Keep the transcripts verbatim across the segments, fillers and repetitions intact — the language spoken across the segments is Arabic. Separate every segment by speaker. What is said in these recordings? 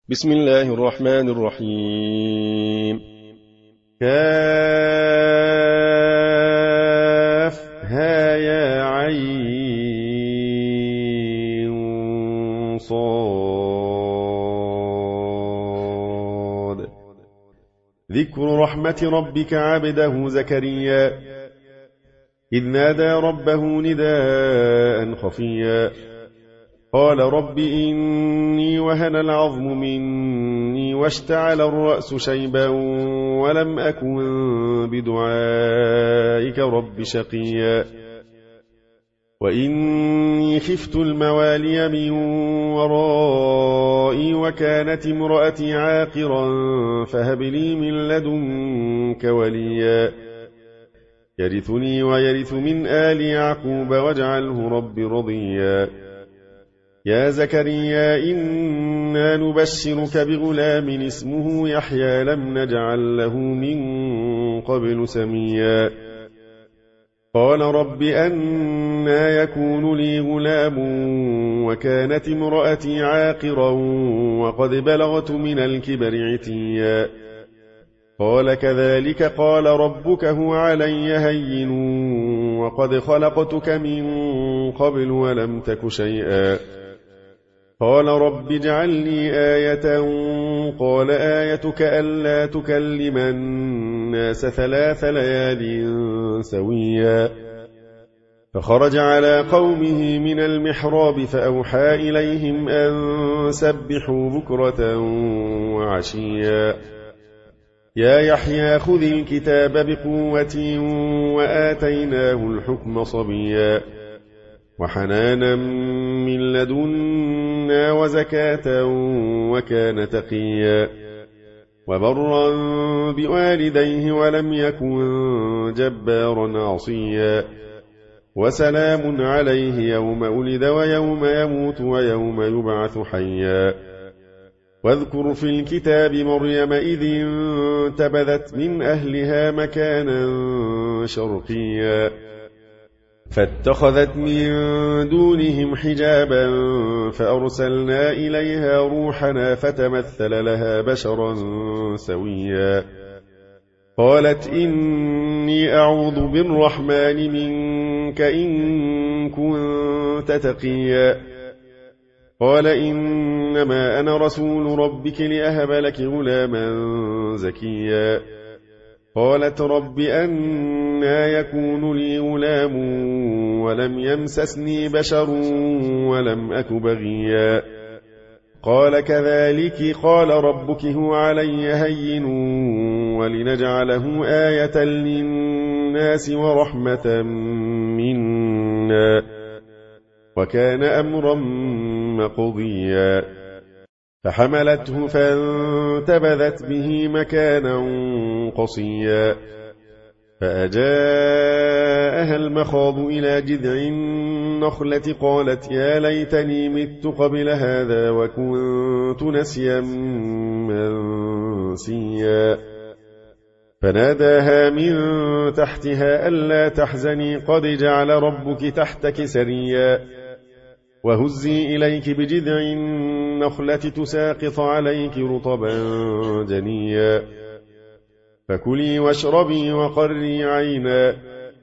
Speaker 1: بسم الله الرحمن الرحيم. كافها يا عين صاد. ذكر رحمة ربك عبده زكريا إذ نادى ربه نداء خفيا قال رب إني وهن العظم مني واشتعل الرأس شيبا ولم أكن بدعائك رب شقيا وإني خفت الموالي من ورائي وكانت امرأتي عاقرا فهب لي من لدنك وليا يرثني ويرث من آل يعقوب واجعله رب رضيا يا زكريا إنا نبشرك بغلام اسمه يحيى لم نجعل له من قبل سميا قال رب أنى يكون لي غلام وكانت امرأتي عاقرا وقد بلغت من الكبر عتيا قال كذلك قال ربك هو علي هين وقد خلقتك من قبل ولم تك شيئا قال رب اجعل لي آية قال آيتك ألا تكلم الناس ثلاث ليال سويا فخرج على قومه من المحراب فأوحى إليهم أن سبحوا بكرة وعشيا يا يحيى خذ الكتاب بقوة وآتيناه الحكم صبيا وحنانا من لدنا وزكاة وكان تقيا وبرا بوالديه ولم يكن جبارا عصيا وسلام عليه يوم ولد ويوم يموت ويوم يبعث حيا واذكر في الكتاب مريم إذ انتبذت من أهلها مكانا شرقيا فاتخذت من دونهم حجابا فأرسلنا إليها روحنا فتمثل لها بشرا سويا قالت إني أعوذ بالرحمن منك إن كنت تقيا قال إنما أنا رسول ربك لأهب لك غلاما زكيا قالت رب أنى يكون لي غلام ولم يمسسني بشر ولم أك بغيا قال كذلك قال ربك هو علي هين ولنجعله آية للناس ورحمة منا وكان أمرا مقضيا فحملته فانتبذت به مكانا قصيا فأجاءها المخاض إلى جذع النخلة قالت يا ليتني مت قبل هذا وكنت نسيا منسيا فناداها من تحتها ألا تحزني قد جعل ربك تحتك سريا وهزي إليك بجذع النخلة تساقط عليك رطبا جنيا فكلي واشربي وقري عينا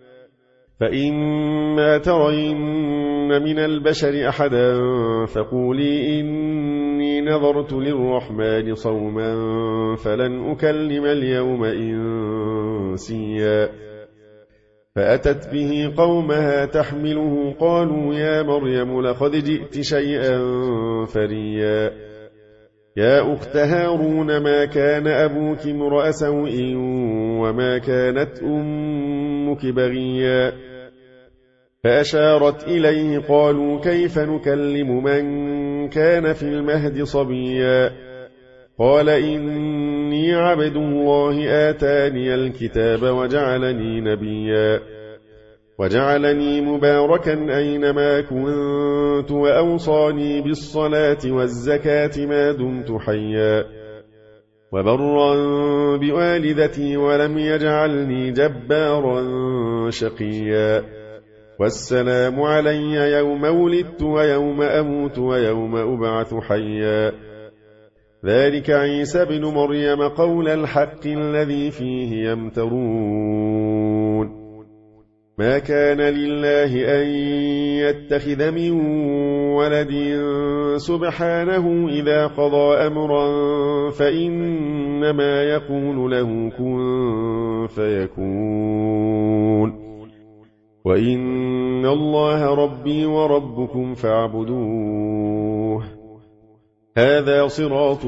Speaker 1: فإما ترين من البشر أحدا فقولي إني نظرت للرحمن صوما فلن أكلم اليوم إنسيا فأتت به قومها تحمله قالوا يا مريم لقد جئت شيئا فريا يا أخت هارون ما كان أبوك امرأ سوء وما كانت أمك بغيا فأشارت إليه قالوا كيف نكلم من كان في المهد صبيا قال إني عبد الله آتاني الكتاب وجعلني نبيا وجعلني مباركا أينما كنت وأوصاني بالصلاة والزكاة ما دمت حيا وبرا بوالدتي ولم يجعلني جبارا شقيا والسلام علي يوم ولدت ويوم أموت ويوم أبعث حيا ذلك عيسى بن مريم قول الحق الذي فيه يمترون ما كان لله أن يتخذ من ولد سبحانه إذا قضى أمرا فإنما يقول له كن فيكون وإن الله ربي وربكم فاعبدوه هذا صراط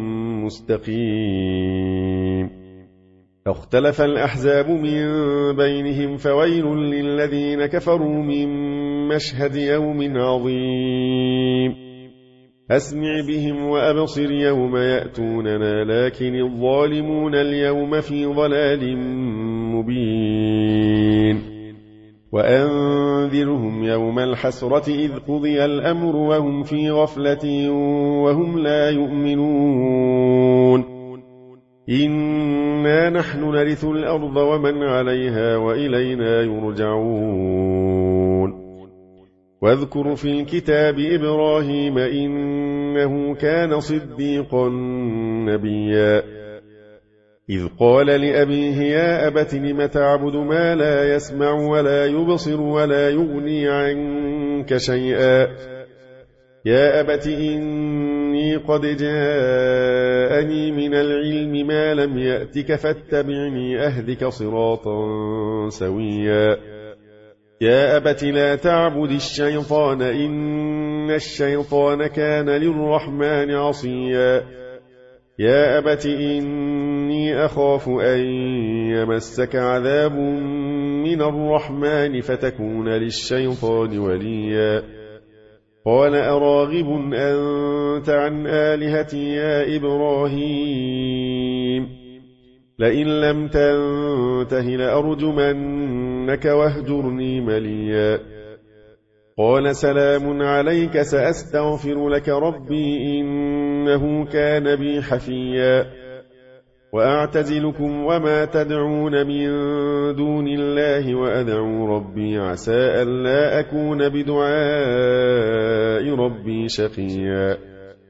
Speaker 1: مستقيم فاختلف الأحزاب من بينهم فويل للذين كفروا من مشهد يوم عظيم أسمع بهم وأبصر يوم يأتوننا لكن الظالمون اليوم في ضلال مبين وأنذرهم يوم الحسرة إذ قضي الأمر وهم في غفلة وهم لا يؤمنون إنا نحن نرث الأرض ومن عليها وإلينا يرجعون واذكر في الكتاب إبراهيم إنه كان صديقا نبيا إذ قال لأبيه يا أبت لم تعبد ما لا يسمع ولا يبصر ولا يغني عنك شيئا يا أبت إني قد جاءني من العلم ما لم يأتك فاتبعني أهدك صراطا سويا يا أبت لا تعبد الشيطان إن الشيطان كان للرحمن عصيا يا أبت إني أخاف أن يمسك عذاب من الرحمن فتكون للشيطان وليا قال أراغب أنت عن آلهتي يا إبراهيم لئن لم تنته لأرجمنك واهجرني مليا قال سلام عليك سأستغفر لك ربي إنه كان بي حفيا وأعتزلكم وما تدعون من دون الله وأدعو ربي عسى ألا أكون بدعاء ربي شقيا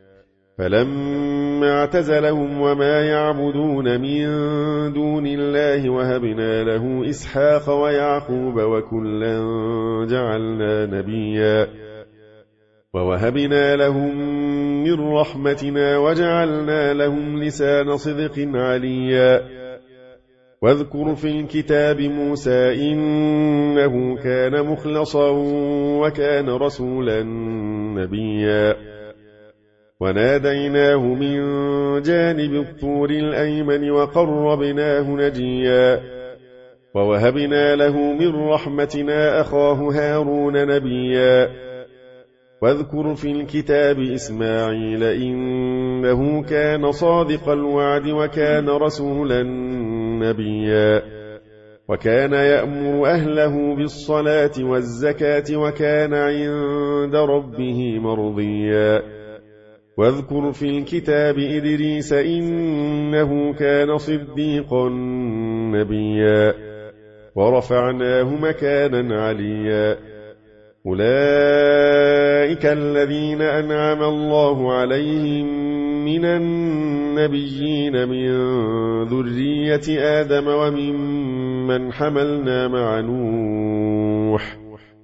Speaker 1: فلما اعتزلهم وما يعبدون من دون الله وهبنا له إسحاق ويعقوب وكلا جعلنا نبيا ووهبنا لهم من رحمتنا وجعلنا لهم لسان صدق عليا واذكر في الكتاب موسى إنه كان مخلصا وكان رسولا نبيا وناديناه من جانب الطور الأيمن وقربناه نجيا ووهبنا له من رحمتنا أخاه هارون نبيا واذكر في الكتاب إسماعيل إنه كان صادق الوعد وكان رسولا نبيا وكان يأمر أهله بالصلاة والزكاة وكان عند ربه مرضيا واذكر في الكتاب إدريس إنه كان صديقا نبيا ورفعناه مكانا عليا أولئك الذين أنعم الله عليهم من النبيين من ذرية آدم وممن حملنا مع نوح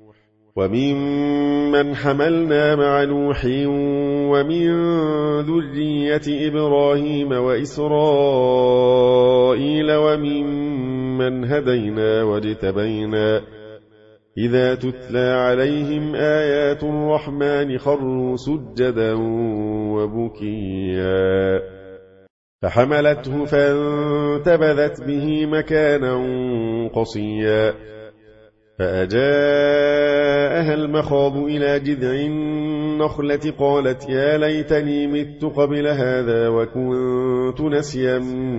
Speaker 1: وممن حملنا مع نوح ومن ذرية إبراهيم وإسرائيل وممن هدينا واجتبينا إذا تتلى عليهم آيات الرحمن خروا سجدا وبكيا فحملته فانتبذت به مكانا قصيا فأجاءها المخاض إلى جذع النخلة قالت يا ليتني مت قبل هذا وكنت نسيا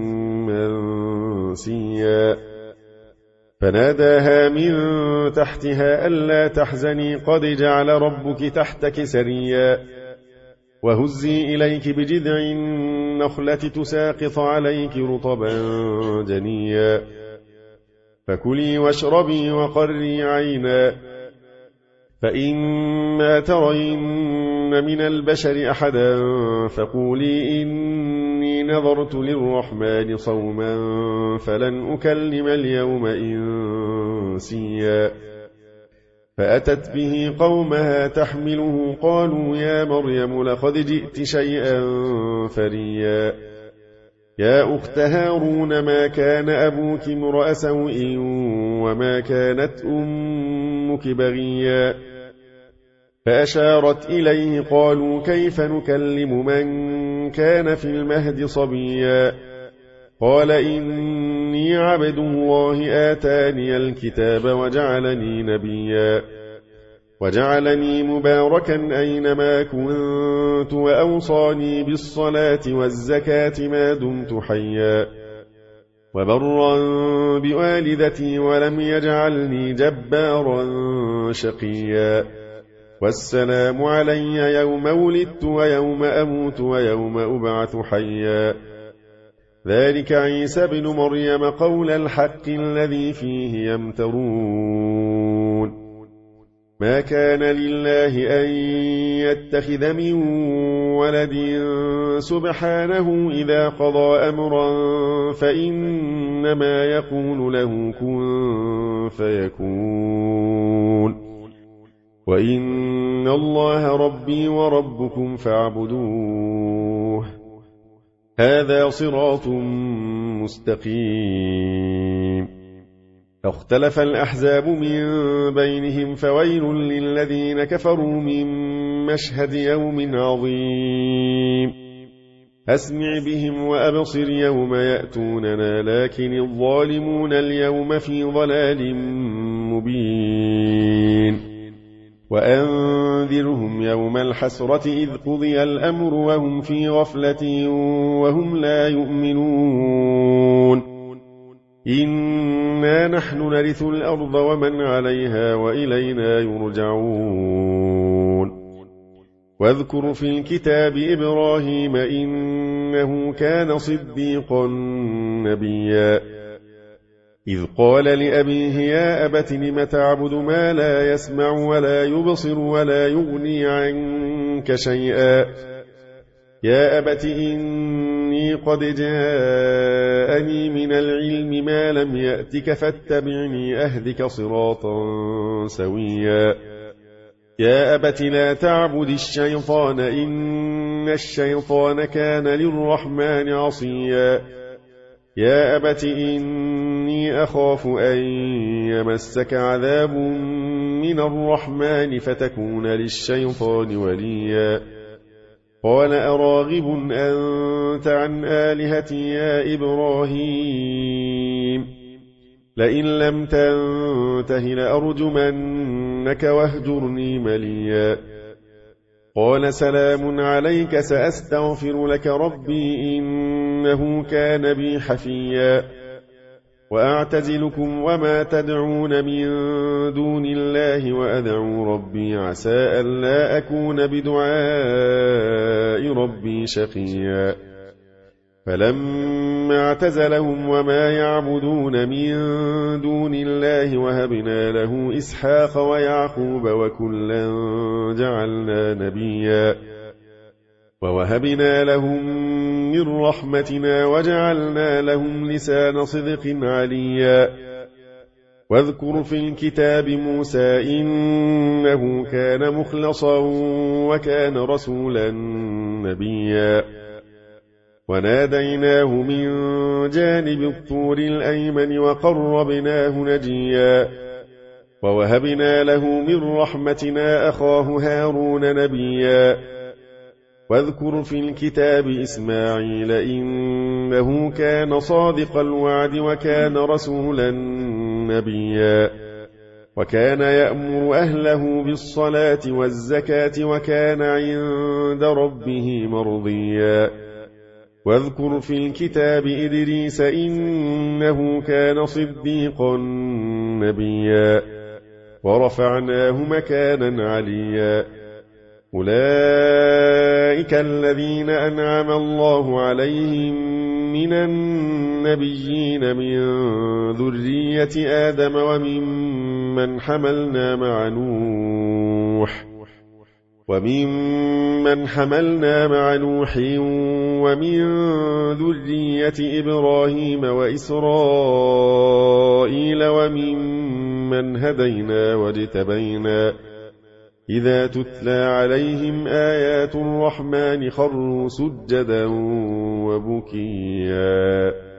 Speaker 1: منسيا فناداها من تحتها ألا تحزني قد جعل ربك تحتك سريا وهزي إليك بجذع النخلة تساقط عليك رطبا جنيا فكلي واشربي وقري عينا فإما ترين من البشر أحدا فقولي إني نظرت للرحمن صوما فلن أكلم اليوم إنسيا فأتت به قومها تحمله قالوا يا مريم لقد جئت شيئا فريا يا أخت هارون ما كان أبوك امرأ سوء وما كانت أمك بغيا فأشارت إليه قالوا كيف نكلم من كان في المهد صبيا قال إني عبد الله آتاني الكتاب وجعلني نبيا وجعلني مباركا أينما كنت وأوصاني بالصلاة والزكاة ما دمت حيا وبرا بوالدتي ولم يجعلني جبارا شقيا والسلام علي يوم ولدت ويوم أموت ويوم أبعث حيا ذلك عيسى بن مريم قول الحق الذي فيه يمترون ما كان لله أن يتخذ من ولد سبحانه إذا قضى أمرا فإنما يقول له كن فيكون وإن الله ربي وربكم فاعبدوه هذا صراط مستقيم فاختلف الأحزاب من بينهم فويل للذين كفروا من مشهد يوم عظيم أسمع بهم وأبصر يوم يأتوننا لكن الظالمون اليوم في ضلال مبين وأنذرهم يوم الحسرة إذ قضي الأمر وهم في غفلة وهم لا يؤمنون إنا نحن نرث الأرض ومن عليها وإلينا يرجعون واذكر في الكتاب إبراهيم إنه كان صديقا نبيا إذ قال لأبيه يا أبت لم تعبد ما لا يسمع ولا يبصر ولا يغني عنك شيئا يا أبت إني قد جاءني من العلم ما لم يأتك فاتبعني أهدك صراطا سويا يا أبت لا تعبد الشيطان إن الشيطان كان للرحمن عصيا يا أبت إني أخاف أن يمسك عذاب من الرحمن فتكون للشيطان وليا قال أراغب أنت عن آلهتي يا إبراهيم لئن لم تنته لأرجمنك واهجرني مليا قال سلام عليك سأستغفر لك ربي إنه كان بي حفيا وأعتزلكم وما تدعون من دون الله وأدعو ربي عسى ألا أكون بدعاء ربي شقيا فلما اعتزلهم وما يعبدون من دون الله وهبنا له إسحاق ويعقوب وكلا جعلنا نبيا ووهبنا لهم من رحمتنا وجعلنا لهم لسان صدق عليا واذكر في الكتاب موسى إنه كان مخلصا وكان رسولا نبيا وناديناه من جانب الطور الأيمن وقربناه نجيا ووهبنا له من رحمتنا أخاه هارون نبيا واذكر في الكتاب إسماعيل إنه كان صادق الوعد وكان رسولا نبيا وكان يأمر أهله بالصلاة والزكاة وكان عند ربه مرضيا واذكر في الكتاب إدريس إنه كان صديقا نبيا ورفعناه مكانا عليا أولئك الذين أنعم الله عليهم من النبيين من ذرية آدم وممن حملنا مع نوح وممن حملنا مع نوح ومن ذرية إبراهيم وإسرائيل وممن هدينا واجتبينا إذا تتلى عليهم آيات الرحمن خروا سجدا وبكيا